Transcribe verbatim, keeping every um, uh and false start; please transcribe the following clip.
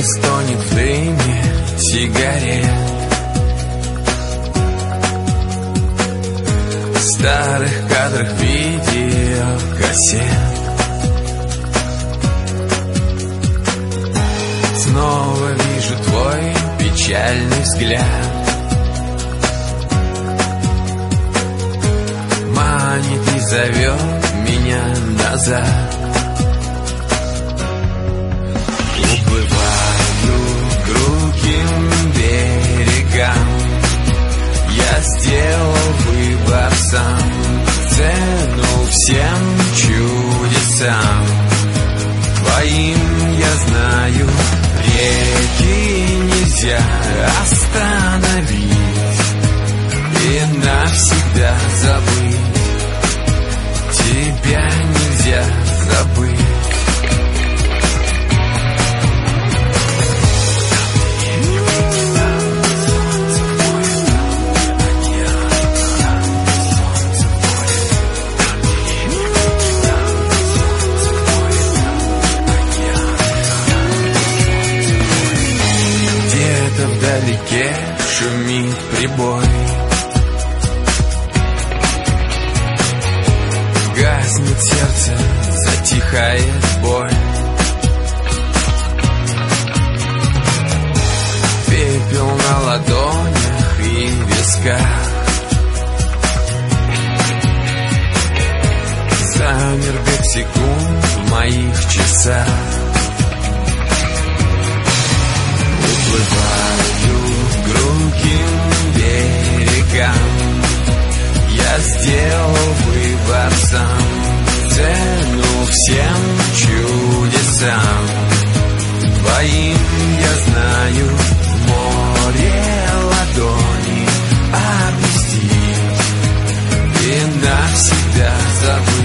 стонет в дыме сигарет, в старых кадрах видеокассет. Снова вижу твой печальный взгляд, манит и зовет меня назад. Уплываю к другим берегам, я сделал выбор сам, цену всем чудесам твоим я знаю. Реки нельзя остановить и навсегда забыть, тебя нельзя забыть. Вдалеке шумит прибой, гаснет сердце, затихает боль. Пепел на ладонях и висках, замер бег секунд в моих часах. Уплываю к другим берегам, я сделал выбор сам, цену всем чудесам твоим я знаю. Море ладони обвести и навсегда забыть.